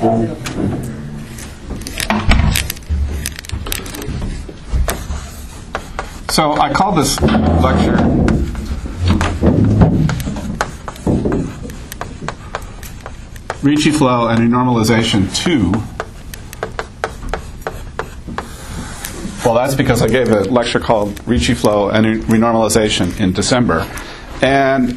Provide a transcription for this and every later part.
So I call this lecture Ricci flow and renormalization 2. Well, that's because I gave a lecture called Ricci flow and renormalization in December. And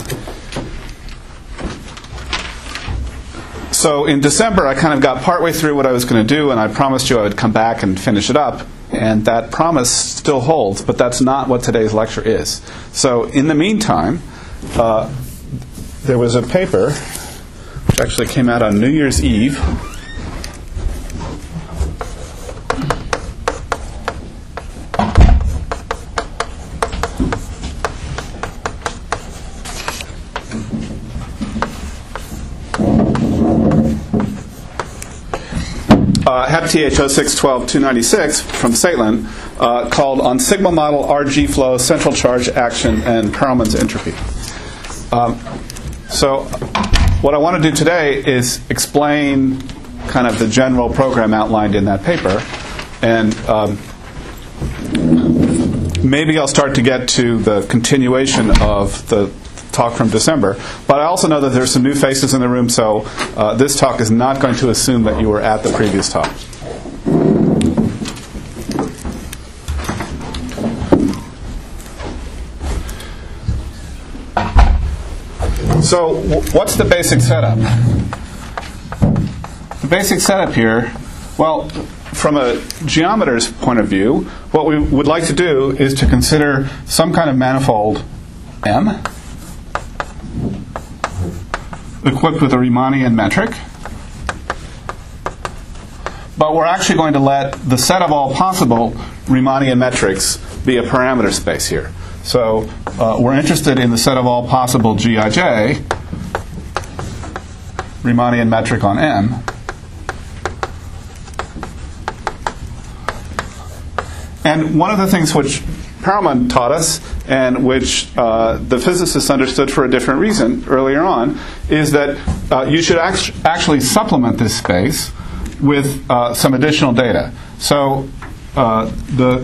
so in December, I kind of got partway through what I was going to do, and I promised you I would come back and finish it up. And that promise still holds, but that's not what today's lecture is. So in the meantime, there was a paper which actually came out on New Year's Eve. HepTH 0612-296 from Saitlin, called On Sigma Model RG Flow, Central Charge Action, and Perelman's Entropy. So what I want to do today is explain kind of the general program outlined in that paper, and maybe I'll start to get to the continuation of the talk from December. But I also know that there's some new faces in the room, so this talk is not going to assume that you were at the previous talk. So what's the basic setup? The basic setup here, well, from a geometer's point of view, what we would like to do is to consider some kind of manifold M equipped with a Riemannian metric. But we're actually going to let the set of all possible Riemannian metrics be a parameter space here. So we're interested in the set of all possible Gij, Riemannian metric on M. And one of the things which Perelman taught us, and which the physicists understood for a different reason earlier on, is that you should actually supplement this space with some additional data. So the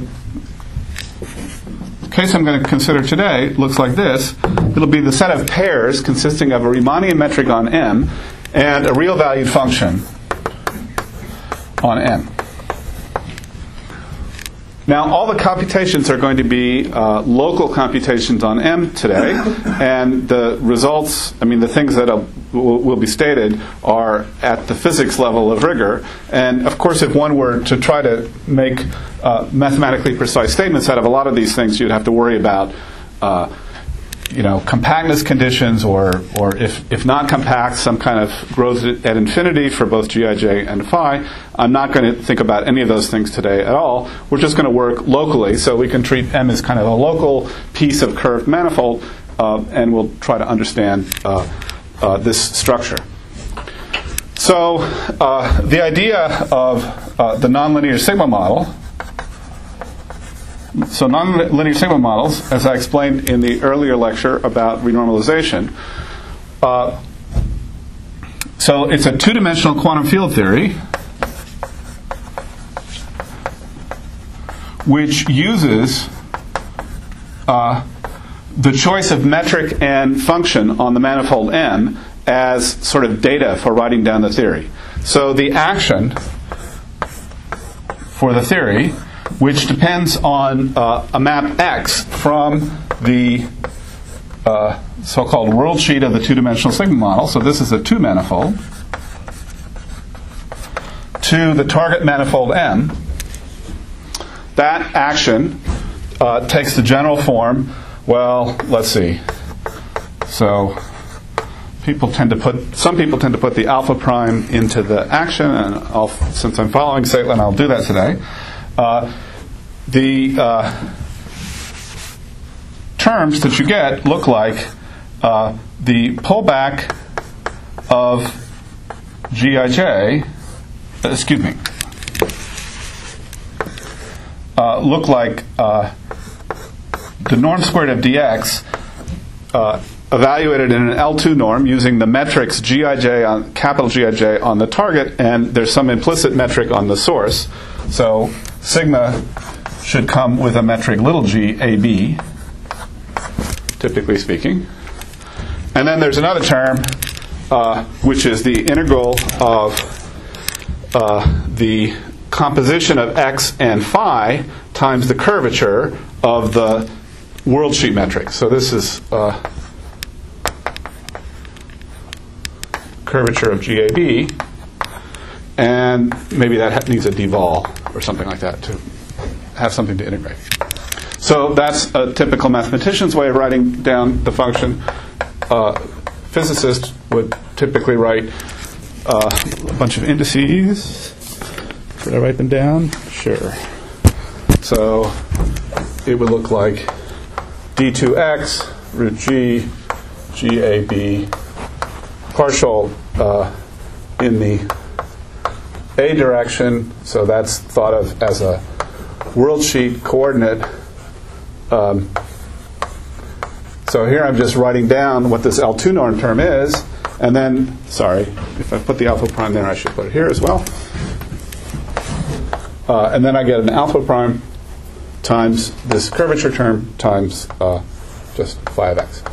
case I'm going to consider today looks like this. It'll be the set of pairs consisting of a Riemannian metric on M and a real valued function on M. Now, all the computations are going to be local computations on M today, and the results, I mean, the things that will be stated are at the physics level of rigor. And, of course, if one were to try to make mathematically precise statements out of a lot of these things, you'd have to worry about compactness conditions, or if not compact, some kind of growth at infinity for both Gij and phi. I'm not going to think about any of those things today at all. We're just going to work locally, so we can treat M as kind of a local piece of curved manifold, and we'll try to understand this structure. So the idea of the nonlinear sigma model. So nonlinear sigma models, as I explained in the earlier lecture about renormalization, so it's a two-dimensional quantum field theory which uses the choice of metric and function on the manifold M as sort of data for writing down the theory. So the action for the theory, which depends on a map X from the so-called world sheet of the two-dimensional sigma model, so this is a two-manifold, to the target manifold M. That action takes the general form, well, let's see. So some people tend to put the alpha prime into the action, and since I'm following Saitlin, I'll do that today. The terms that you get look like the pullback of Gij, look like the norm squared of dx evaluated in an L2 norm using the metrics Gij on capital Gij on the target, and there's some implicit metric on the source. So sigma should come with a metric little g AB, typically speaking. And then there's another term, which is the integral of the composition of x and phi times the curvature of the worldsheet metric. So this is curvature of GAB, and maybe that needs a dvol or something like that to have something to integrate. So that's a typical mathematician's way of writing down the function. Physicists would typically write a bunch of indices. Should I write them down? Sure. So it would look like d2x root g GAB partial in the A direction, so that's thought of as a worldsheet coordinate. So here I'm just writing down what this L2 norm term is, and then, sorry, if I put the alpha prime there, I should put it here as well. And then I get an alpha prime times this curvature term times just phi of x.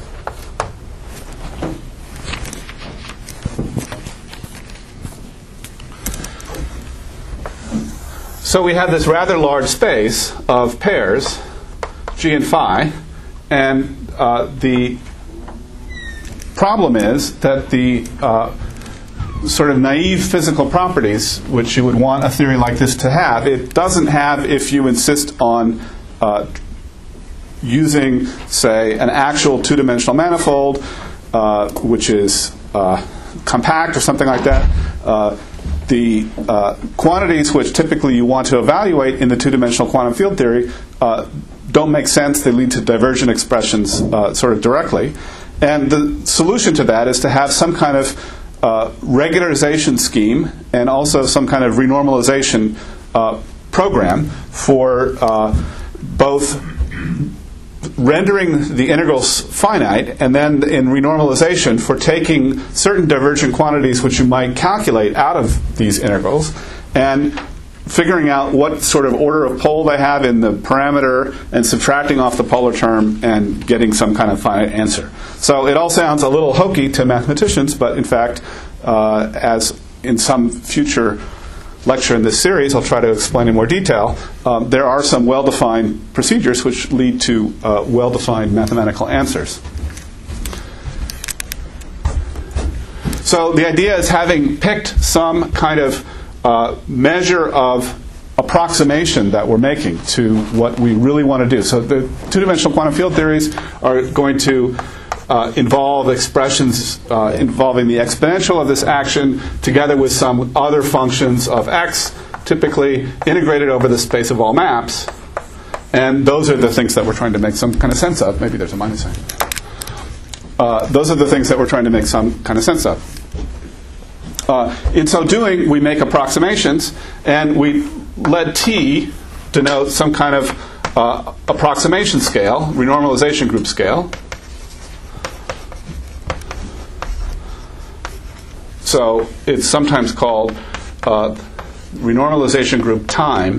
So we have this rather large space of pairs, g and phi, and the problem is that the sort of naive physical properties which you would want a theory like this to have, it doesn't have if you insist on using, say, an actual two-dimensional manifold, which is compact or something like that. The quantities which typically you want to evaluate in the two-dimensional quantum field theory don't make sense. They lead to divergent expressions sort of directly. And the solution to that is to have some kind of regularization scheme and also some kind of renormalization program for both rendering the integrals finite, and then in renormalization for taking certain divergent quantities which you might calculate out of these integrals and figuring out what sort of order of pole they have in the parameter and subtracting off the polar term and getting some kind of finite answer. So it all sounds a little hokey to mathematicians, but in fact, as in some future lecture in this series, I'll try to explain in more detail, there are some well-defined procedures which lead to well-defined mathematical answers. So the idea is, having picked some kind of measure of approximation that we're making to what we really want to do. So the two-dimensional quantum field theories are going to involve expressions involving the exponential of this action together with some other functions of x, typically integrated over the space of all maps. And those are the things that we're trying to make some kind of sense of. Maybe there's a minus sign. Those are the things that we're trying to make some kind of sense of. In so doing, we make approximations, and we let T denote some kind of approximation scale, renormalization group scale. So it's sometimes called renormalization group time.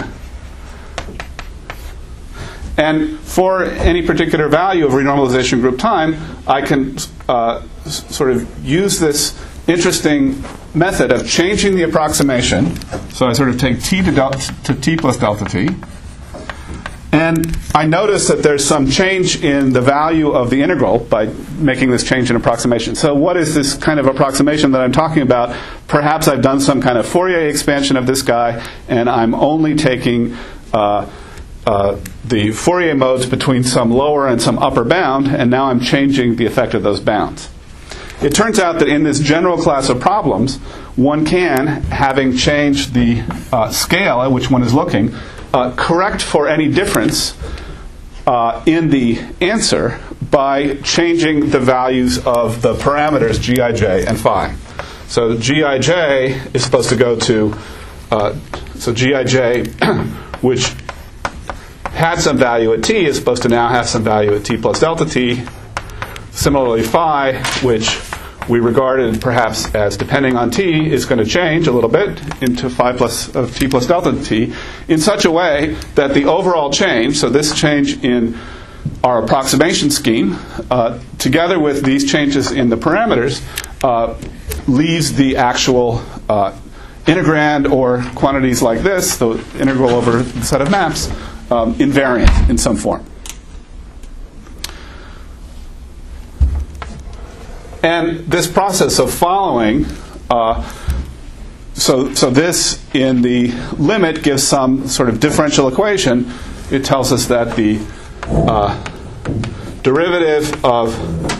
And for any particular value of renormalization group time, I can sort of use this interesting method of changing the approximation. So I sort of take t to t plus delta t. And I notice that there's some change in the value of the integral by making this change in approximation. So what is this kind of approximation that I'm talking about? Perhaps I've done some kind of Fourier expansion of this guy, and I'm only taking the Fourier modes between some lower and some upper bound, and now I'm changing the effect of those bounds. It turns out that in this general class of problems, one can, having changed the scale at which one is looking, correct for any difference in the answer by changing the values of the parameters Gij and phi. So Gij is supposed to go to, so Gij, which had some value at t, is supposed to now have some value at t plus delta t. similarly, phi, which we regarded perhaps as depending on t, is going to change a little bit into phi plus of t plus delta t in such a way that the overall change, so this change in our approximation scheme, together with these changes in the parameters, leaves the actual integrand or quantities like this, the integral over the set of maps, invariant in some form. And this process of following, so this in the limit gives some sort of differential equation. It tells us that the derivative of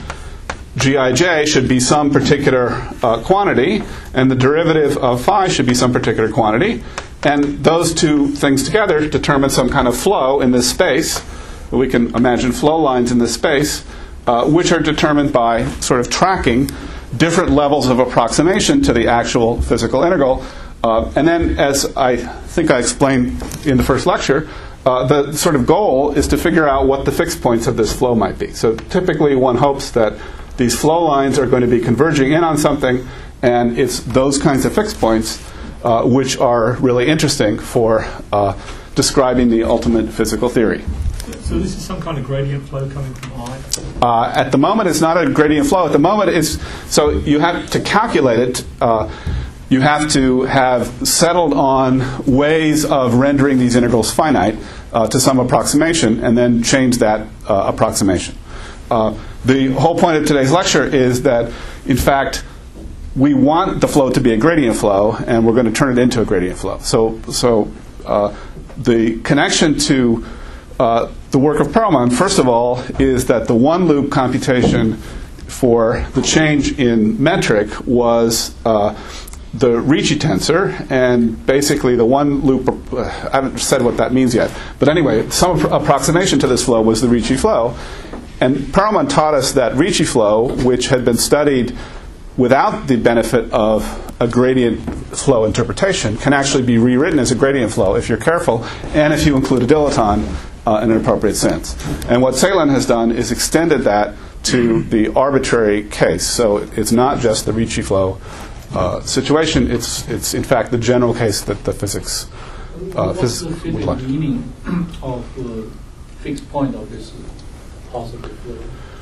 Gij should be some particular quantity, and the derivative of phi should be some particular quantity. And those two things together determine some kind of flow in this space. We can imagine flow lines in this space, which are determined by sort of tracking different levels of approximation to the actual physical integral. And then, as I think I explained in the first lecture, the sort of goal is to figure out what the fixed points of this flow might be. So typically one hopes that these flow lines are going to be converging in on something, and it's those kinds of fixed points which are really interesting for describing the ultimate physical theory. So this is some kind of gradient flow coming from I? At the moment, it's not a gradient flow. At the moment, it's so you have to calculate it. You have to have settled on ways of rendering these integrals finite to some approximation, and then change that approximation. The whole point of today's lecture is that, in fact, we want the flow to be a gradient flow, and we're going to turn it into a gradient flow. So the connection to the work of Perelman, first of all, is that the one-loop computation for the change in metric was the Ricci tensor, and basically the one-loop, I haven't said what that means yet, but anyway, some approximation to this flow was the Ricci flow. And Perelman taught us that Ricci flow, which had been studied without the benefit of a gradient flow interpretation, can actually be rewritten as a gradient flow if you're careful, and if you include a dilettante in an appropriate sense. And what Celan has done is extended that to the arbitrary case. So it's not just the Ricci flow situation. It's in fact the general case that the physics What's the physical meaning of the fixed point of this positive flow?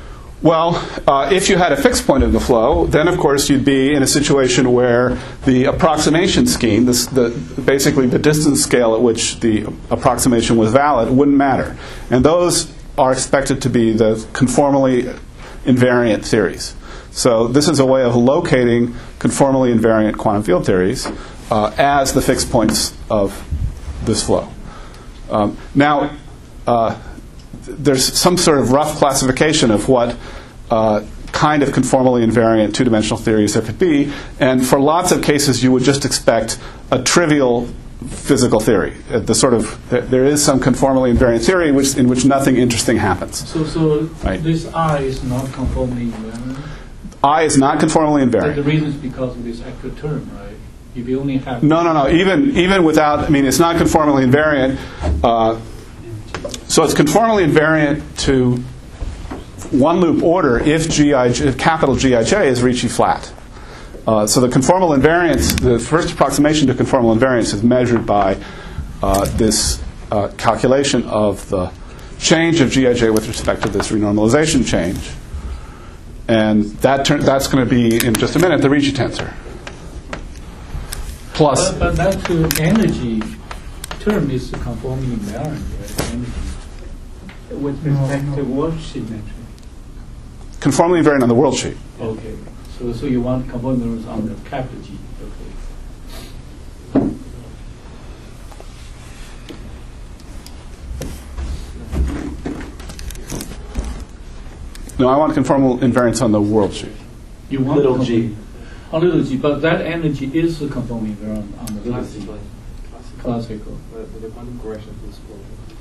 Well, if you had a fixed point of the flow, then of course you'd be in a situation where the approximation scheme, basically the distance scale at which the approximation was valid, wouldn't matter. And those are expected to be the conformally invariant theories. So this is a way of locating conformally invariant quantum field theories as the fixed points of this flow. Now, there's some sort of rough classification of what kind of conformally invariant two-dimensional theories there could be, and for lots of cases you would just expect a trivial physical theory. There is some conformally invariant theory in which nothing interesting happens. So right? This I is not conformally invariant? I is not conformally invariant. The reason is because of this extra term, right? If you only have... No. Even without... it's not conformally invariant. So it's conformally invariant to one-loop order if capital Gij is Ricci flat. So the conformal invariance, the first approximation to conformal invariance is measured by this calculation of the change of Gij with respect to this renormalization change. And that's going to be, in just a minute, the Ricci tensor. Plus... But that energy term is conformally invariant, right? Energy. With respect to worldsheet metric. Conformally invariant on the worldsheet. Okay. So you want conformals on the capital G. Okay. No, I want conformal invariance on the worldsheet. You want little g. On little g, but that energy is conformally invariant on the little g. Classical. With the quantum correction to this flow.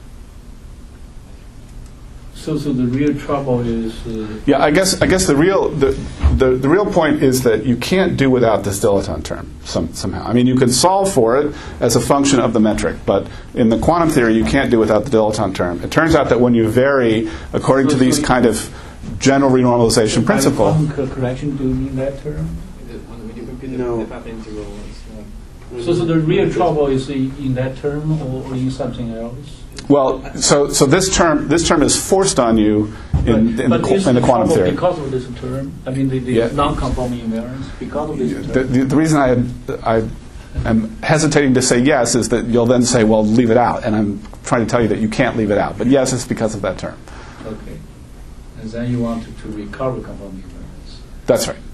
So the real trouble is... I guess the real point is that you can't do without this dilettante term somehow. You can solve for it as a function of the metric, but in the quantum theory you can't do without the dilettante term. It turns out that when you vary according to these kind of general renormalization principle. By quantum correction, do you mean that term? When you compute No. the FF integral, it's So the real trouble is in that term or in something else? Well, so this term is forced on you in the quantum theory. Because of this term, I mean the Yeah. non-conforming invariance, because of this term. The reason I am hesitating to say yes is that you'll then say, well, leave it out. And I'm trying to tell you that you can't leave it out. But yes, it's because of that term. Okay. And then you want to recover conforming invariance. That's right.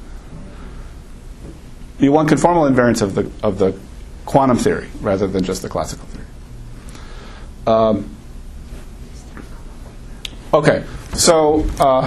You want conformal invariance of the quantum theory rather than just the classical theory. Okay, so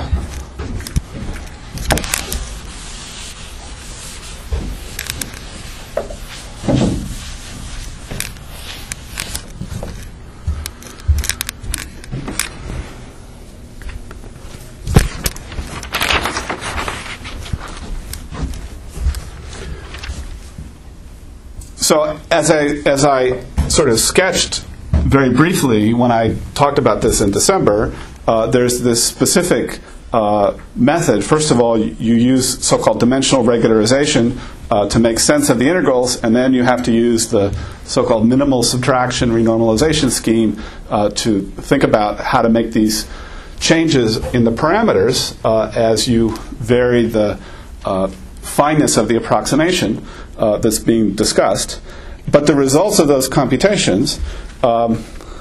as I sort of sketched very briefly when I talked about this in December, there's this specific method. First of all, you use so-called dimensional regularization to make sense of the integrals, and then you have to use the so-called minimal subtraction renormalization scheme to think about how to make these changes in the parameters as you vary the fineness of the approximation that's being discussed. But the results of those computations are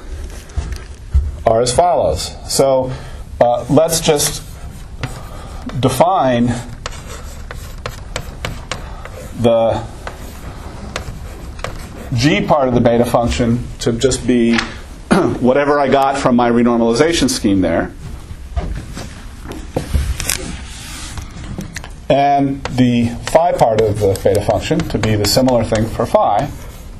as follows. So let's just define the g part of the beta function to just be whatever I got from my renormalization scheme there. And the phi part of the beta function to be the similar thing for phi.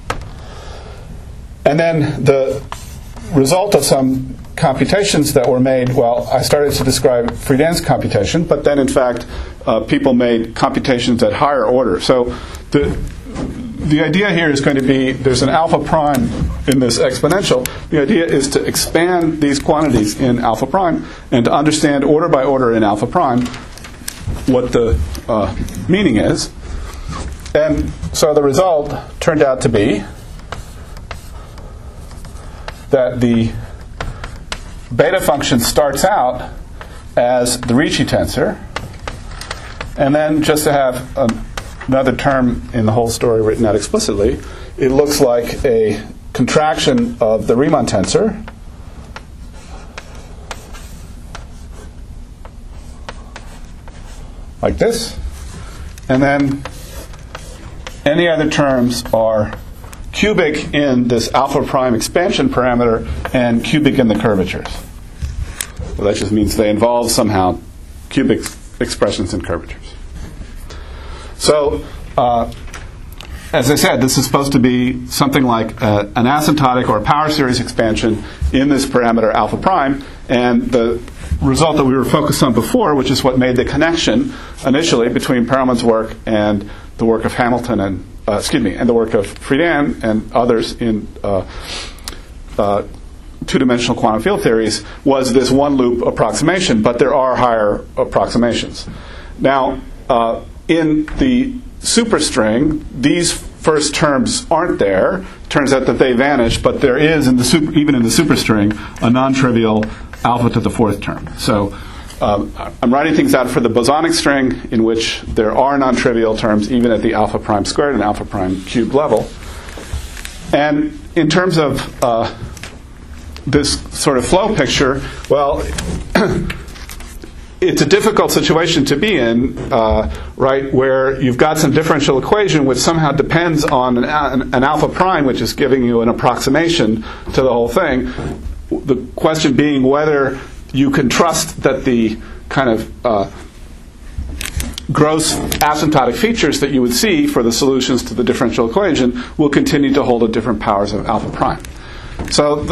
And then the result of some computations that were made, well, I started to describe Friedan's computation, but then in fact people made computations at higher order. So the idea here is going to be, there's an alpha prime in this exponential. The idea is to expand these quantities in alpha prime and to understand order by order in alpha prime what the meaning is. And so the result turned out to be that the beta function starts out as the Ricci tensor, and then just to have another term in the whole story written out explicitly, it looks like a contraction of the Riemann tensor like this, and then any other terms are cubic in this alpha prime expansion parameter and cubic in the curvatures. So that just means they involve somehow cubic expressions in curvatures. So, as I said, this is supposed to be something like an asymptotic or a power series expansion in this parameter alpha prime, and the result that we were focused on before, which is what made the connection initially between Perelman's work and the work of Hamilton and the work of Friedan and others in two-dimensional quantum field theories, was this one-loop approximation, but there are higher approximations. Now, in the superstring, these first terms aren't there. Turns out that they vanish, but there is, even in the superstring, a non-trivial alpha to the fourth term. So I'm writing things out for the bosonic string, in which there are non-trivial terms even at the alpha prime squared and alpha prime cubed level. And in terms of this sort of flow picture, well, it's a difficult situation to be in, right, where you've got some differential equation which somehow depends on an alpha prime, which is giving you an approximation to the whole thing. The question being whether you can trust that the kind of gross asymptotic features that you would see for the solutions to the differential equation will continue to hold at different powers of alpha prime. So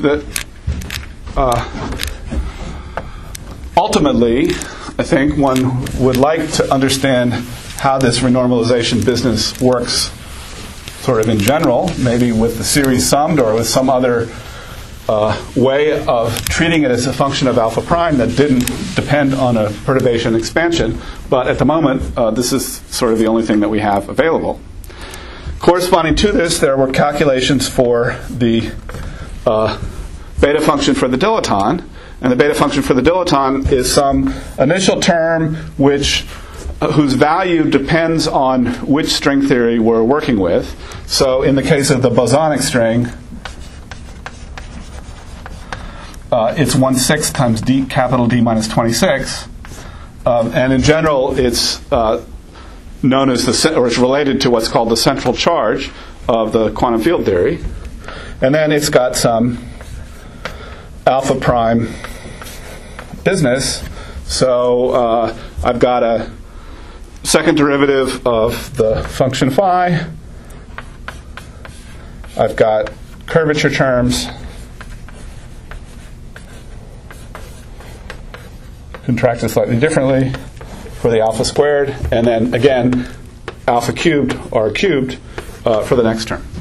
ultimately, I think one would like to understand how this renormalization business works sort of in general, maybe with the series summed or with some other way of treating it as a function of alpha prime that didn't depend on a perturbation expansion. But at the moment, this is sort of the only thing that we have available. Corresponding to this, there were calculations for the beta function for the dilaton. And the beta function for the dilaton is some initial term whose value depends on which string theory we're working with. So in the case of the bosonic string, it's 1/6 times d capital D minus 26. And in general, it's known as it's related to what's called the central charge of the quantum field theory. And then it's got some alpha prime business. So I've got a second derivative of the function phi. I've got curvature terms contracted slightly differently for the alpha squared, and then again alpha cubed or cubed for the next term.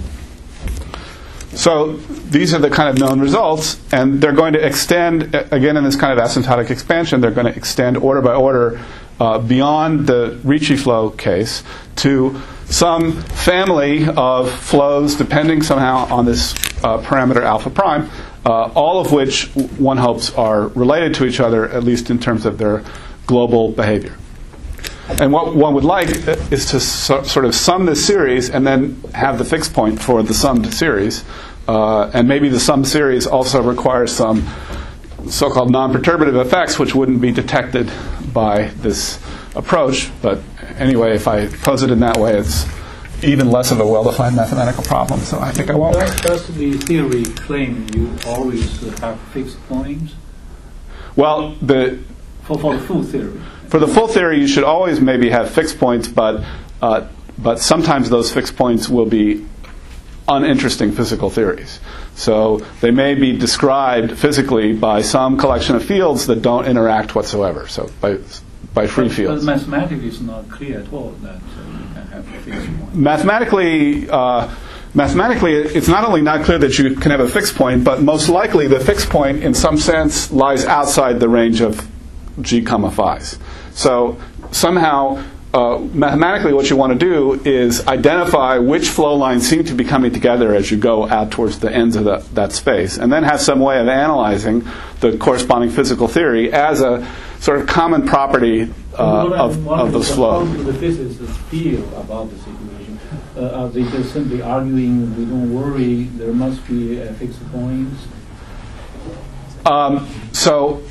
So these are the kind of known results, and they're going to extend, again in this kind of asymptotic expansion, they're going to extend order by order beyond the Ricci flow case to some family of flows depending somehow on this parameter alpha prime, all of which one hopes are related to each other, at least in terms of their global behavior. And what one would like is to sort of sum this series and then have the fixed point for the summed series. And maybe the summed series also requires some so-called non-perturbative effects which wouldn't be detected by this approach. But anyway, if I pose it in that way, it's even less of a well-defined mathematical problem. So I think I won't. Does the theory claim you always have fixed points? Well, for the full theory. For the full theory, you should always maybe have fixed points, but sometimes those fixed points will be uninteresting physical theories. So they may be described physically by some collection of fields that don't interact whatsoever. So by free fields. But mathematically, it's not clear at all that you can have a fixed point. Mathematically, it's not only not clear that you can have a fixed point, but most likely the fixed point, in some sense, lies outside the range of g comma phi's. So somehow, mathematically, what you want to do is identify which flow lines seem to be coming together as you go out towards the ends of that space, and then have some way of analyzing the corresponding physical theory as a sort of common property of those flows. How do the physicists feel about the situation? Are they just simply arguing, we don't worry, there must be fixed points? So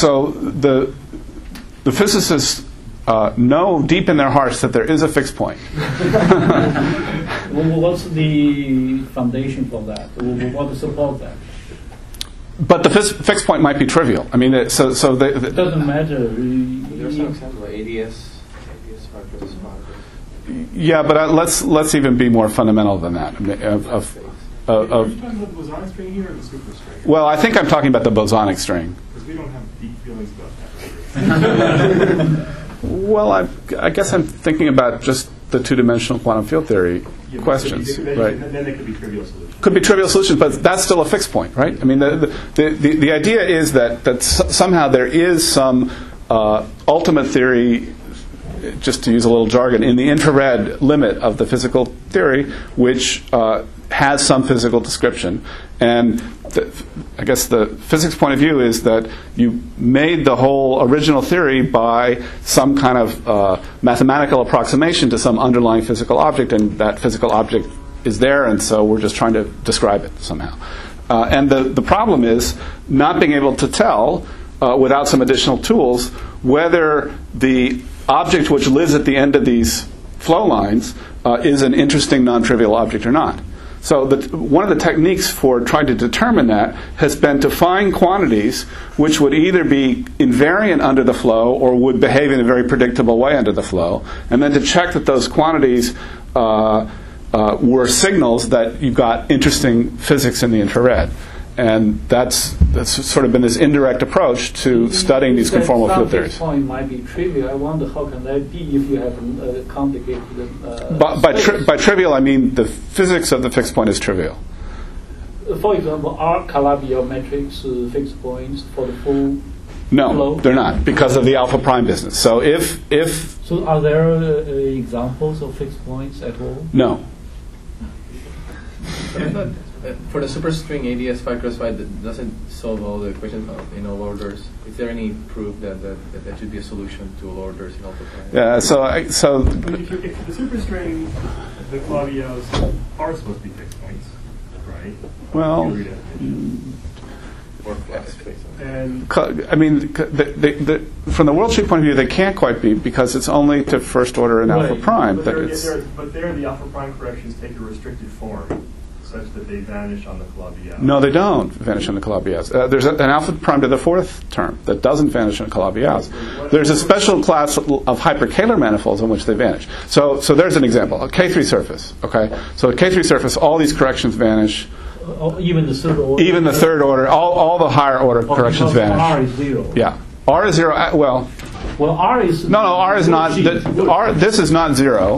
the physicists know deep in their hearts that there is a fixed point. Well, what's the foundation for that? What to support that? But the fixed point might be trivial. I mean, it doesn't matter. There are some examples like ADS factors. Yeah, but let's even be more fundamental than that. Are you talking about the bosonic string here or the superstring? Well, I think I'm talking about the bosonic string. Because we don't have deep feelings about that. Well, I guess I'm thinking about just the two-dimensional quantum field theory questions, right? Then they could be trivial solutions. Could be trivial solutions, but that's still a fixed point, right? I mean, the idea is that somehow there is some ultimate theory, just to use a little jargon, in the infrared limit of the physical theory, which has some physical description. And I guess the physics point of view is that you made the whole original theory by some kind of mathematical approximation to some underlying physical object, and that physical object is there, and so we're just trying to describe it somehow. And the problem is not being able to tell, without some additional tools, whether the object which lives at the end of these flow lines is an interesting non-trivial object or not. So one of the techniques for trying to determine that has been to find quantities which would either be invariant under the flow or would behave in a very predictable way under the flow, and then to check that those quantities were signals that you've got interesting physics in the infrared. And that's sort of been this indirect approach to studying these conformal field theories. Some point might be trivial. I wonder how can that be if you have a complicated By trivial, I mean the physics of the fixed point is trivial. For example, are Calabi-Yau matrix fixed points for the full No, flow? they're not, because of the alpha prime business. So if So are there examples of fixed points at all? no. But I thought for the superstring ADS 5 cross 5 that doesn't solve all the equations in all orders. Is there any proof that should be a solution to all orders in alpha prime? Yeah, so If the superstring, the Calabi-Yaus are supposed to be fixed points, right? well, You read it. Or flux. And I mean, from the worldsheet point of view, they can't quite be, because it's only to first order and alpha Right. prime. but That there, it's, but there the alpha prime corrections take a restricted form, such that they vanish on the Calabi-Yau. no, they don't vanish on the Calabi-Yaus. There's an alpha prime to the fourth term that doesn't vanish on Calabi-Yaus. There's a special class of hyperkähler manifolds in which they vanish. So there's an example, a K3 surface. Okay, so a K3 surface, all these corrections vanish. Even the third order? Even the third order, all the higher order corrections because vanish. R is 0. Yeah, R is 0. Well, R is... no, R is not. This is not 0,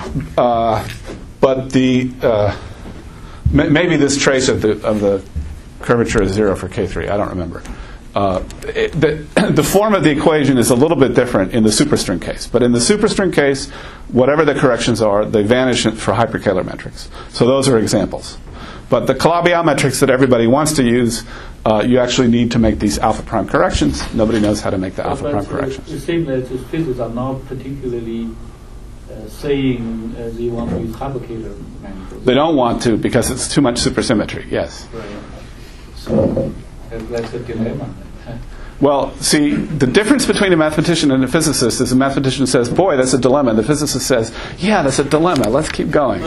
but the maybe this trace of the curvature is 0 for K3. I don't remember. The form of the equation is a little bit different in the superstring case, but in the superstring case, whatever the corrections are, they vanish for hyperkähler metrics. So those are examples. But the Calabi-Yau metrics that everybody wants to use, you actually need to make these alpha prime corrections. Nobody knows how to make the alpha prime corrections. It seems that the physicists are not particularly saying they want to use hyperkähler manifolds. They don't want to, because it's too much supersymmetry, yes. Right. So that's a dilemma. Well, see, the difference between a mathematician and a physicist is a mathematician says, boy, that's a dilemma. And the physicist says, yeah, that's a dilemma. Let's keep going.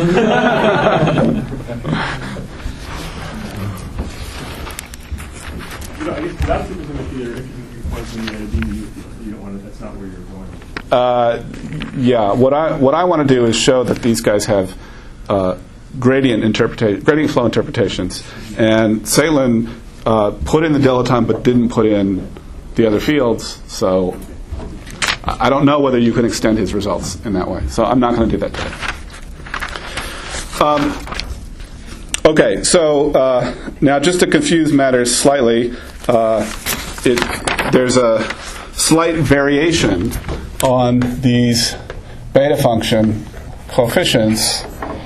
I guess without supersymmetry, there are interesting points in the you don't want to. That's not where you're going. Yeah, what I want to do is show that these guys have gradient flow interpretations, and Salin put in the dilettante but didn't put in the other fields. So I don't know whether you can extend his results in that way. So I'm not going to do that today. Okay, so now just to confuse matters slightly, there's a slight variation on these beta function coefficients.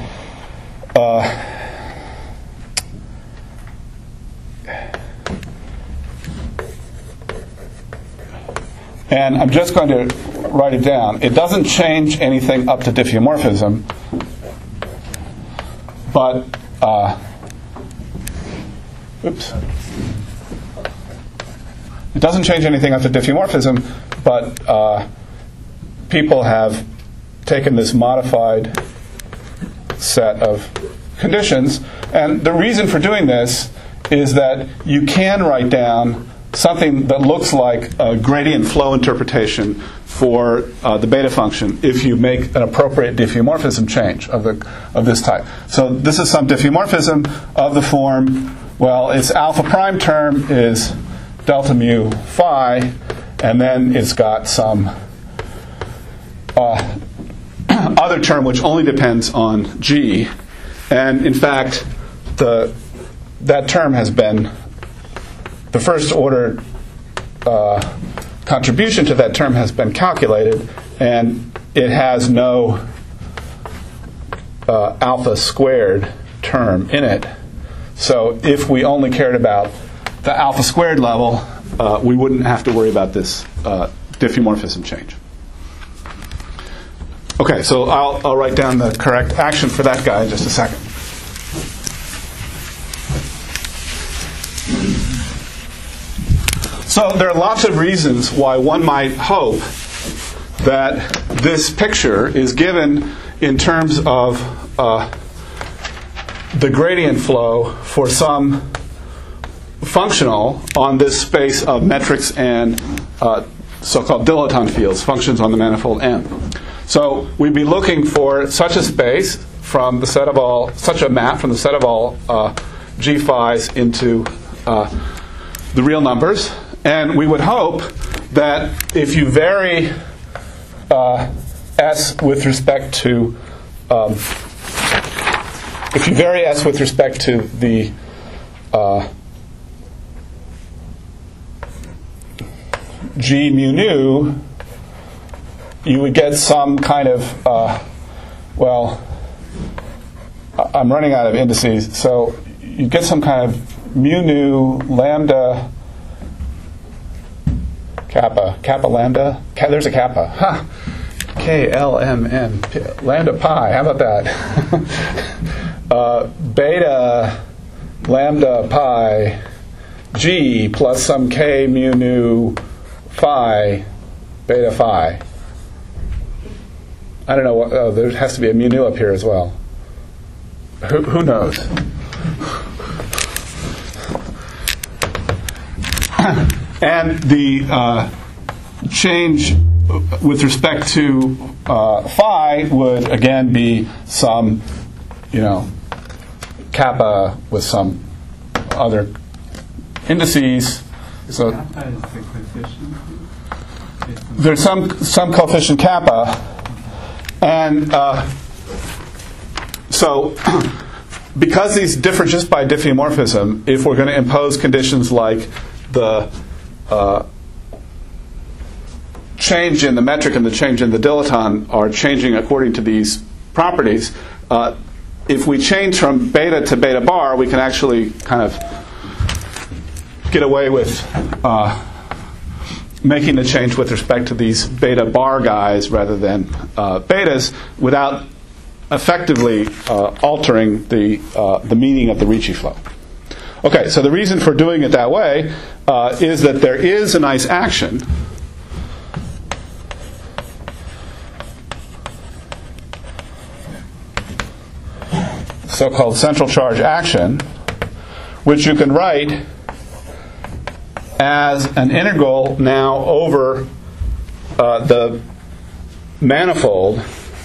And I'm just going to write it down. It doesn't change anything up to diffeomorphism, but it doesn't change anything up to diffeomorphism, but people have taken this modified set of conditions, and the reason for doing this is that you can write down something that looks like a gradient flow interpretation for the beta function if you make an appropriate diffeomorphism change of this type. So this is some diffeomorphism of the form, well, its alpha prime term is delta mu phi, and then it's got some other term which only depends on g. And in fact, that term has been the first order contribution to that term has been calculated, and it has no alpha squared term in it. So if we only cared about the alpha squared level, we wouldn't have to worry about this diffeomorphism change. Okay, so I'll write down the correct action for that guy in just a second. So there are lots of reasons why one might hope that this picture is given in terms of the gradient flow for some functional on this space of metrics and so-called dilettante fields, functions on the manifold M. So we'd be looking for such a space from the set of all, such a map from the set of all g phis into the real numbers. And we would hope that if you vary S with respect to the G mu nu, you would get some kind of, well, I'm running out of indices, so you get some kind of mu nu lambda kappa lambda. There's a kappa. Huh. KLMN, lambda pi. How about that? Beta lambda pi G plus some K mu nu phi beta phi. I don't know. Oh, there has to be a mu nu up here as well. Who knows? And the change with respect to phi would again be some, kappa with some other indices. So Kappa is the coefficient. there's some coefficient kappa, and so because these differ just by diffeomorphism, if we're going to impose conditions like the change in the metric and the change in the dilaton are changing according to these properties, if we change from beta to beta bar, we can actually kind of get away with making the change with respect to these beta bar guys rather than betas without effectively altering the meaning of the Ricci flow. Okay, so the reason for doing it that way is that there is a nice action so-called central charge action, which you can write as an integral now over the manifold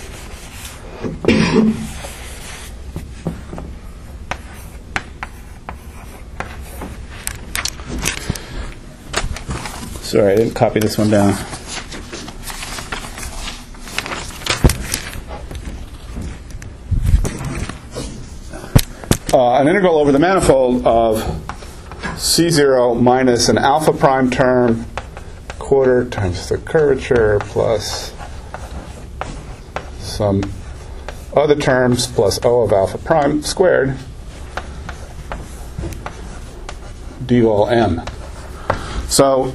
sorry, I didn't copy this one down. An integral over the manifold of C0 minus an alpha prime term quarter times the curvature plus some other terms plus O of alpha prime squared d all m. So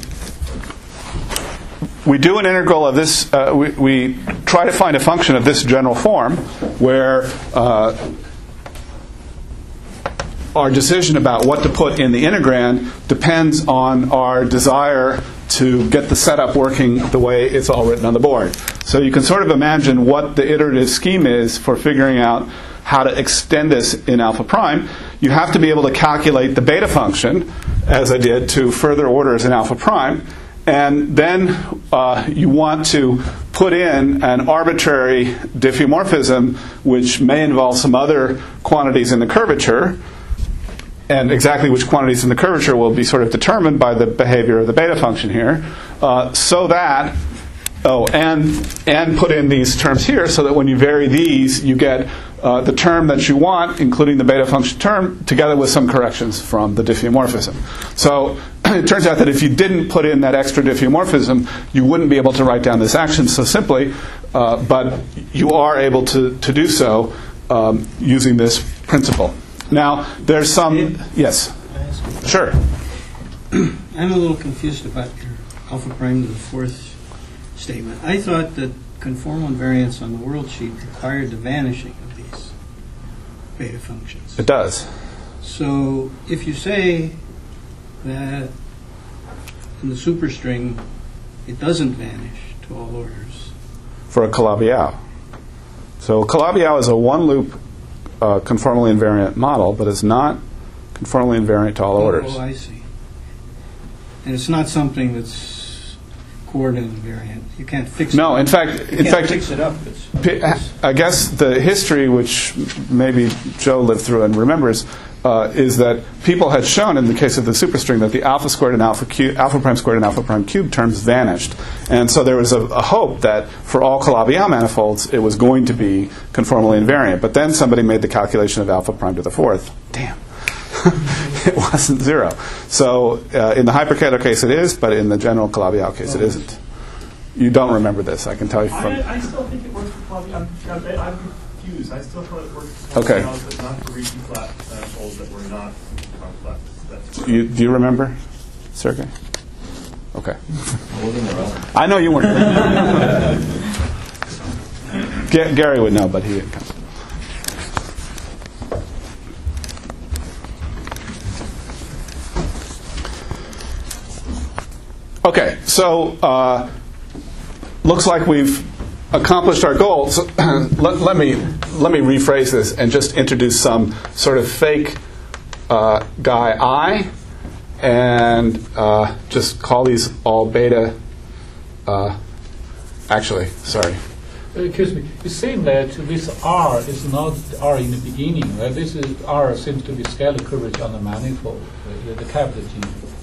we do an integral of this, we try to find a function of this general form where our decision about what to put in the integrand depends on our desire to get the setup working the way it's all written on the board. So you can sort of imagine what the iterative scheme is for figuring out how to extend this in alpha prime. You have to be able to calculate the beta function, as I did, to further orders in alpha prime. And then you want to put in an arbitrary diffeomorphism, which may involve some other quantities in the curvature. And exactly which quantities in the curvature will be sort of determined by the behavior of the beta function here, so that, and put in these terms here so that when you vary these, you get the term that you want, including the beta function term, together with some corrections from the diffeomorphism. So it turns out that if you didn't put in that extra diffeomorphism, you wouldn't be able to write down this action so simply, but you are able to do so using this principle. Now, there's some... Yes. Sure. I'm a little confused about your alpha prime to the fourth statement. I thought that conformal invariance on the world sheet required the vanishing of these beta functions. It does. So if you say that in the superstring it doesn't vanish to all orders. For a Calabi-Yau. So Calabi-Yau is a one-loop conformally invariant model, but it's not conformally invariant to all orders. Oh, I see. And it's not something that's coordinate invariant. You can't fix it. No, in fact, fix it up. I guess the history, which maybe Joe lived through and remembers, is that people had shown in the case of the superstring that the alpha squared and alpha prime squared and alpha prime cubed terms vanished, and so there was a hope that for all Calabi-Yau manifolds it was going to be conformally invariant. But then somebody made the calculation of alpha prime to the fourth. Damn. it wasn't 0. So in the hyperkähler case it is, but in the general Calabi-Yau case it isn't. You don't remember this, I can tell you from... I still think it works for Calabi-Yau. I'm confused. I still thought it worked for Okay. Calabi-Yau, but not for Ricci flat manifolds that were not complex. Do you remember, Sergey? Okay. I know you weren't. Gary would know, but he didn't come. Okay, so looks like we've accomplished our goal. So let me rephrase this and just introduce some sort of fake guy I, and just call these all beta. Actually, sorry. Excuse me. You're saying that this R is not R in the beginning, right? This is R seems to be scalar curvature on the manifold, the capital G.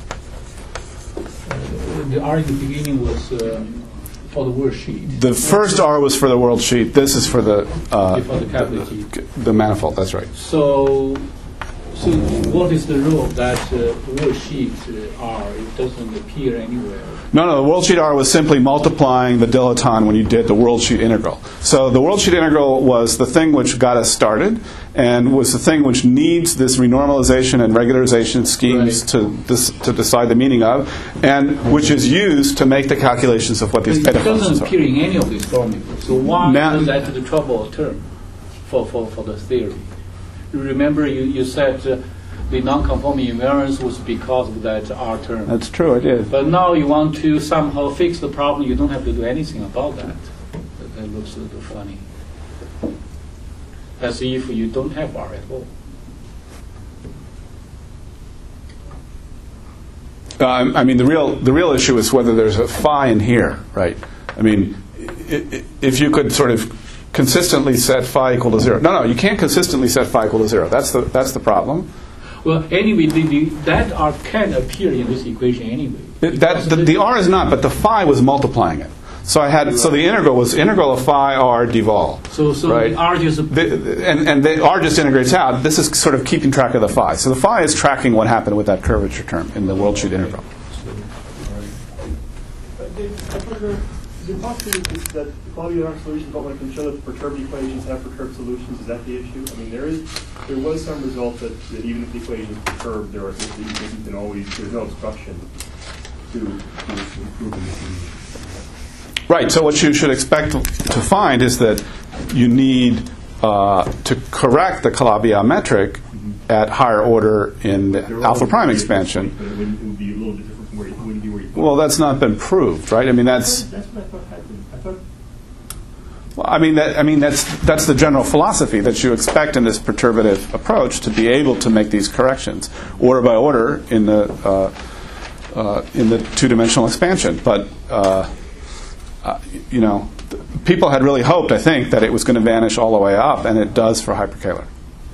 The R in the beginning was for the world sheet. The first R was for the world sheet. This is for the capital G. The manifold. That's right. So what is the rule of that world sheet R? It doesn't appear anywhere. No, the world sheet R was simply multiplying the dilaton when you did the world sheet integral. So the world sheet integral was the thing which got us started, and was the thing which needs this renormalization and regularization schemes to decide the meaning of, and which is used to make the calculations of what these beta It functions doesn't are. appear in any of these formulas. So why Now- is that the trouble term for the theory? You remember you said the non-conforming invariance was because of that R term. That's true, I did. But now you want to somehow fix the problem. You don't have to do anything about that. That looks a little funny. As if you don't have R at all. I mean, the real issue is whether there's a phi in here, right? I mean, if you could sort of consistently set phi equal to 0. No, you can't consistently set phi equal to 0. That's the problem. Well, anyway, that R can appear in this equation anyway. The R is not, but the phi was multiplying it. So the integral was integral of phi R dvol. So right? the R just and the R just integrates out. This is sort of keeping track of the phi. So the phi is tracking what happened with that curvature term in the world sheet integral. Is it possible that the Calabi-Yau solution don't like can show that perturbed equations have perturbed solutions? Is that the issue? I mean, there was some result that even if the equation is perturbed, there's no obstruction to improving the solution. Right. So what you should expect to find is that you need to correct the Calabi-Yau metric at higher order in the alpha prime expansion. But it would be a little bit different from where it wouldn't be where you. Well, that's not been proved, right? I mean, that's what I thought happened. well, I mean that's the general philosophy that you expect in this perturbative approach to be able to make these corrections order by order in the two-dimensional expansion, but. People had really hoped, I think, that it was going to vanish all the way up, and it does for hyperkähler.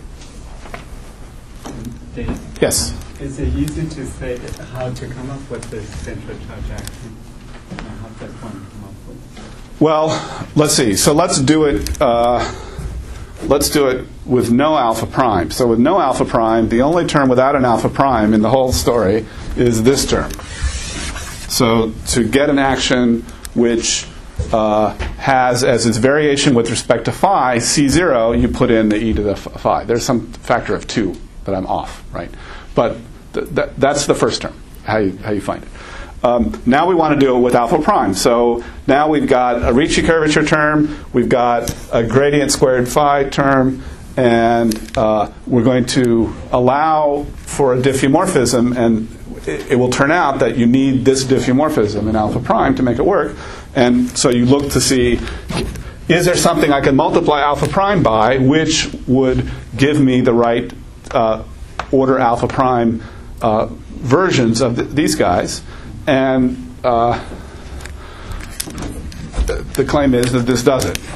Dave, Yes? is it easy to say how to come up with the central charge action? How does one come up with? Well, let's see. So let's do it. Let's do it with no alpha prime. So with no alpha prime, the only term without an alpha prime in the whole story is this term. So to get an action which has as its variation with respect to phi, C0, you put in the e to the phi. There's some factor of 2 that I'm off, right? But that's the first term, how you find it. Now we want to do it with alpha prime. So now we've got a Ricci curvature term, we've got a gradient squared phi term, and we're going to allow for a diffeomorphism, and it will turn out that you need this diffeomorphism in alpha prime to make it work. And so you look to see, is there something I can multiply alpha prime by which would give me the right order alpha prime versions of these guys? And the claim is that this does it.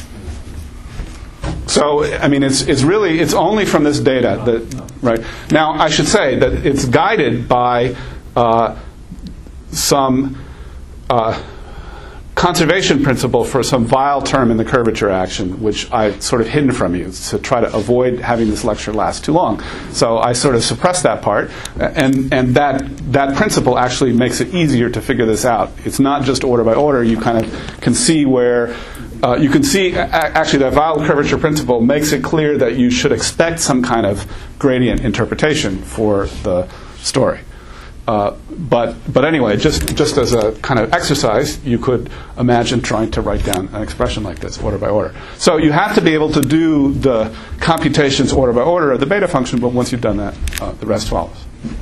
So, I mean, it's only from this data that, right? Now, I should say that it's guided by some conservation principle for some vile term in the curvature action, which I've sort of hidden from you to try to avoid having this lecture last too long. So I sort of suppressed that part, and that principle actually makes it easier to figure this out. It's not just order by order. You kind of can see where you can see actually that vile curvature principle makes it clear that you should expect some kind of gradient interpretation for the story. But anyway, just as a kind of exercise, you could imagine trying to write down an expression like this, order by order. So you have to be able to do the computations order by order of the beta function, but once you've done that, the rest follows.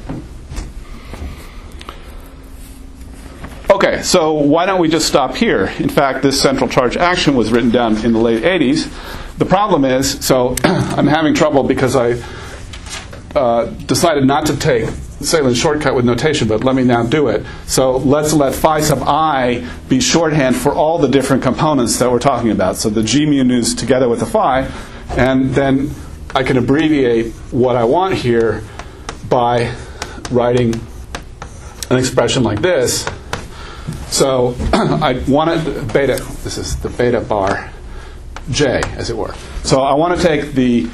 Okay, so why don't we just stop here? In fact, this central charge action was written down in the late 80s. The problem is, so I'm having trouble because I decided not to take Salin's shortcut with notation, but let me now do it. So let's let phi sub I be shorthand for all the different components that we're talking about. So the G mu nus together with the phi, and then I can abbreviate what I want here by writing an expression like this. So I want it beta. This is the beta bar J, as it were. So I want to take the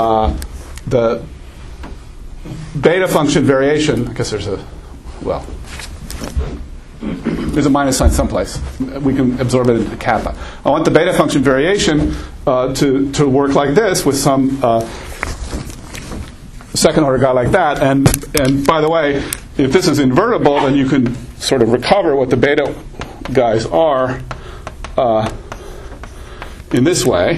beta function variation. I guess there's a minus sign someplace. We can absorb it into kappa. I want the beta function variation to work like this with some second order guy like that. And by the way, if this is invertible, then you can sort of recover what the beta guys are in this way.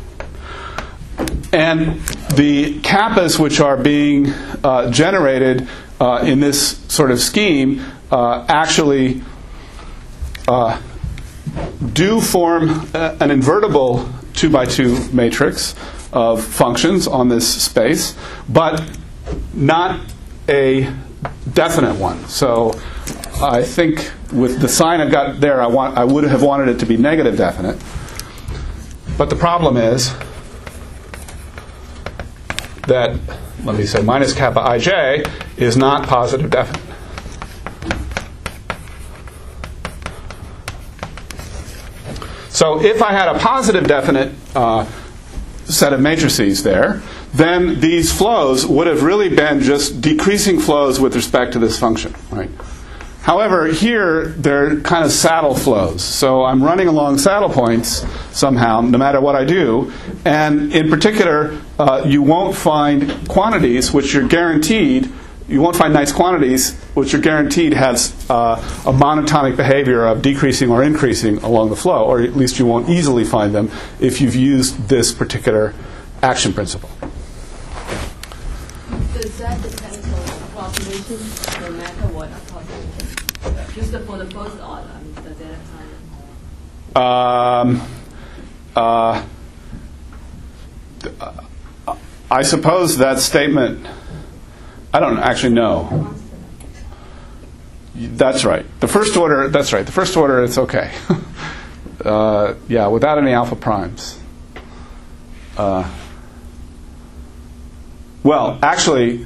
And the kappas which are being generated in this sort of scheme actually do form an invertible 2x2 matrix of functions on this space, but not a definite one. So I think with the sign I've got there, I would have wanted it to be negative definite. But the problem is that, let me say, minus kappa ij is not positive definite. So if I had a positive definite set of matrices there, then these flows would have really been just decreasing flows with respect to this function, right? However, here they're kind of saddle flows. So I'm running along saddle points somehow, no matter what I do. And in particular, you won't find quantities which are guaranteed. You won't find nice quantities which are guaranteed has a monotonic behavior of decreasing or increasing along the flow, or at least you won't easily find them if you've used this particular action principle. Does that depend on approximation, no matter what approximation? Just for the first order, I mean, the data time? I suppose that statement, I don't actually know. That's right. The first order, that's right. The first order, it's okay. Yeah, without any alpha primes. Well, actually,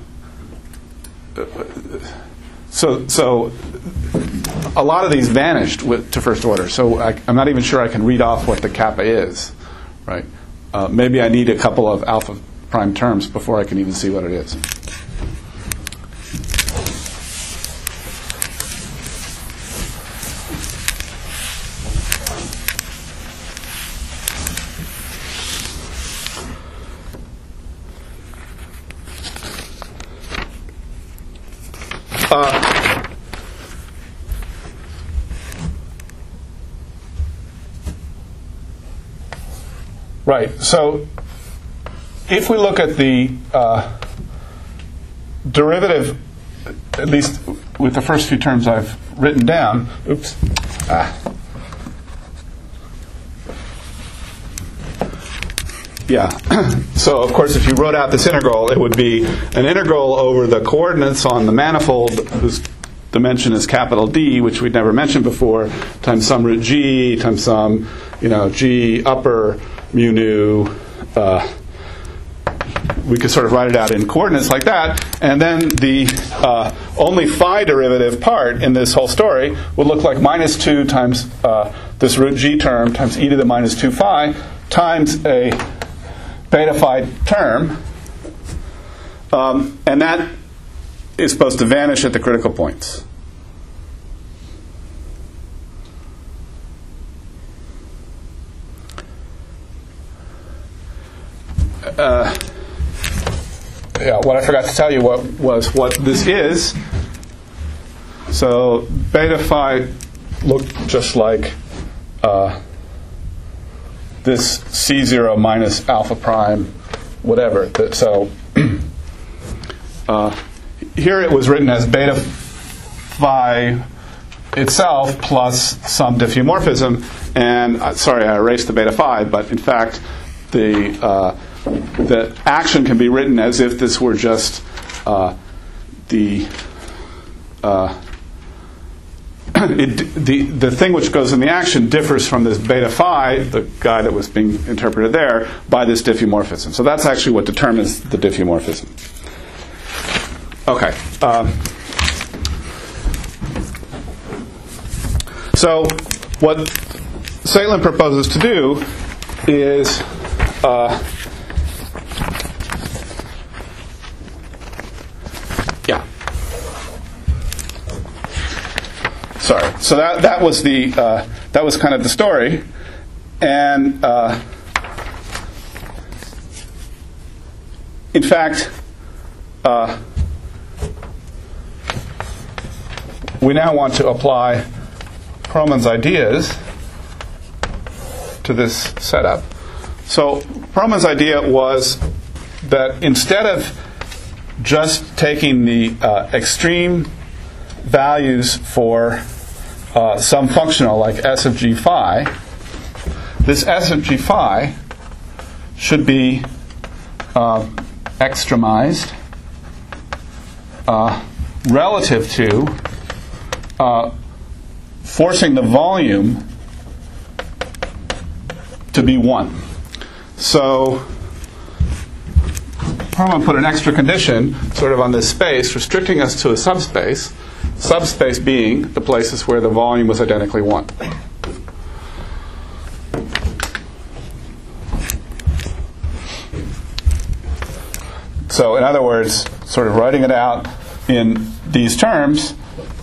so a lot of these vanished to first order. So I'm not even sure I can read off what the kappa is, right? Maybe I need a couple of alpha prime terms before I can even see what it is. Right. So if we look at the derivative, at least with the first few terms I've written down, Yeah. So, of course, if you wrote out this integral, it would be an integral over the coordinates on the manifold whose dimension is capital D, which we'd never mentioned before, times some root G, times some, G upper mu nu. We could sort of write it out in coordinates like that, and then the only phi derivative part in this whole story would look like minus 2 times the this root g term times e to the minus 2 phi times a beta phi term, and that is supposed to vanish at the critical points. What I forgot to tell you was what this is. So beta phi looked just like this C0 minus alpha prime, whatever. So here it was written as beta phi itself plus some diffeomorphism. And sorry, I erased the beta phi, but in fact, the action can be written as if this were just the thing which goes in the action differs from this beta phi, the guy that was being interpreted there, by this diffeomorphism. So that's actually what determines the diffeomorphism. Okay. So what Saitlin proposes to do is sorry. So that was kind of the story, and in fact, we now want to apply Perlman's ideas to this setup. So Perlman's idea was that instead of just taking the extreme values for some functional like S of g phi, this S of g phi should be extremized relative to forcing the volume to be 1. So Perlman put an extra condition sort of on this space, restricting us to a subspace being the places where the volume was identically 1. So in other words, sort of writing it out in these terms,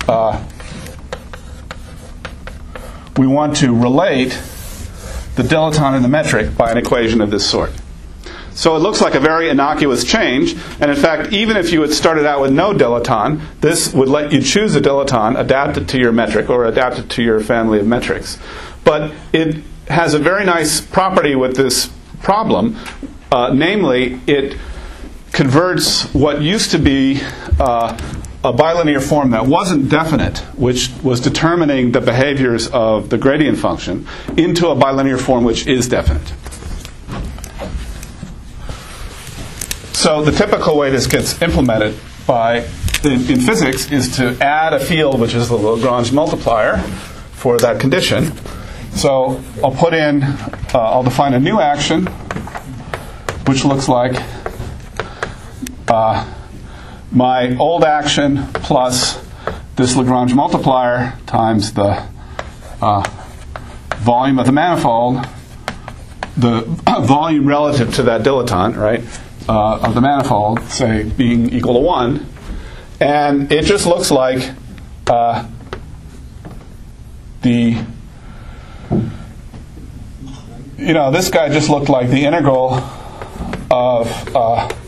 we want to relate the dilaton and the metric by an equation of this sort. So it looks like a very innocuous change, and in fact, even if you had started out with no dilaton, this would let you choose a dilaton, adapt it to your metric, or adapt it to your family of metrics. But it has a very nice property with this problem, namely, it converts what used to be a bilinear form that wasn't definite, which was determining the behaviors of the gradient function, into a bilinear form which is definite. So the typical way this gets implemented in physics is to add a field which is the Lagrange multiplier for that condition. So I'll define a new action which looks like my old action plus this Lagrange multiplier times the volume of the manifold, the volume relative to that dilaton, right, of the manifold, say, being equal to 1. And it just looks like this guy just looked like the integral of